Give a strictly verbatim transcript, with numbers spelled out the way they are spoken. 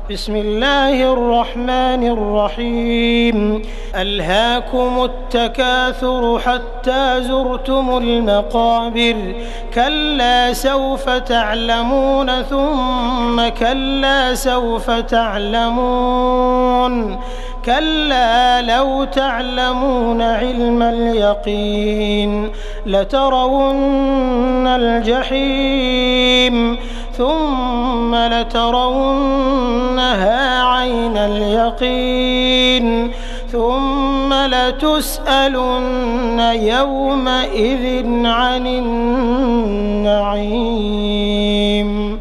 بسم الله الرحمن الرحيم ألهاكم التكاثر حتى زرتم المقابر كلا سوف تعلمون ثم كلا سوف تعلمون كلا لو تعلمون علم اليقين لترون الجحيم ثم لترونها عين اليقين ثم لتسألن يومئذ عن النعيم.